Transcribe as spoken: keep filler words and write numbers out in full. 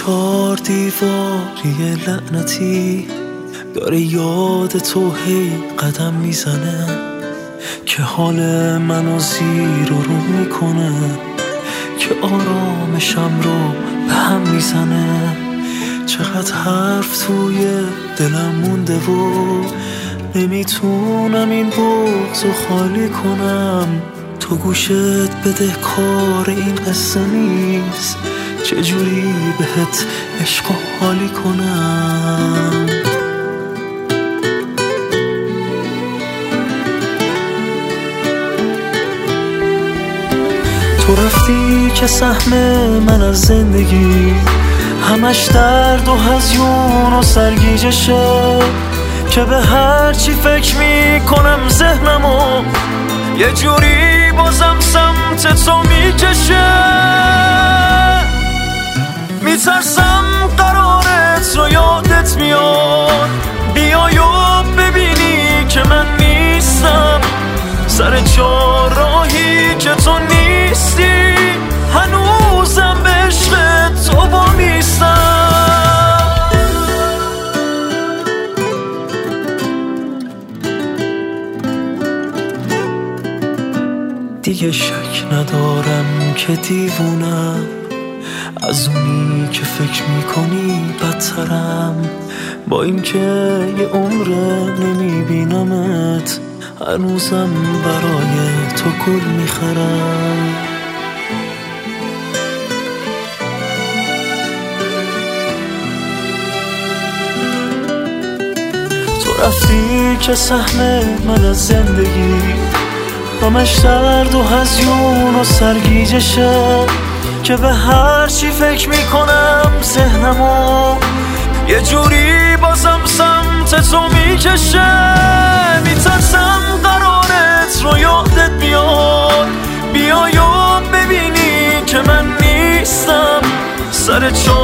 چار دیواری لعنتی داره یاد تو هی قدم میزنه که حال منو زیر و رو میکنه که آرامشم رو به هم میزنه. چقدر حرف توی دلم مونده و نمیتونم این بغض رو خالی کنم. تو گوشت بده کار این قصه نیست، چجوری بهت عشق و حالی کنم. تو رفتی که سهم من از زندگی همش درد و هزیون و سرگیجشه که به هر چی فکر میکنم ذهنمو یه جوری بازم سمت تو میکشه. میترسم قرارت رو یادت میاد بیای و ببینی که من نیستم سر چهارراهی که تو نیستی هنوزم به عشق تو با میستم. دیگه شک ندارم که دیوونم از اونی که فکر میکنی بدترم، با این که یه عمره نمیبینمت هنوزم برای تو گل میخرم. تو رفتی که سهم من از زندگی همش درد و هزیون و سرگیجشه که به هر چی فکر میکنم ذهنمو یه جوری بازم سمت تو میکشه. میترسم قرارت رو یادت بیاد بیای و ببینی که من نیستم سر چهار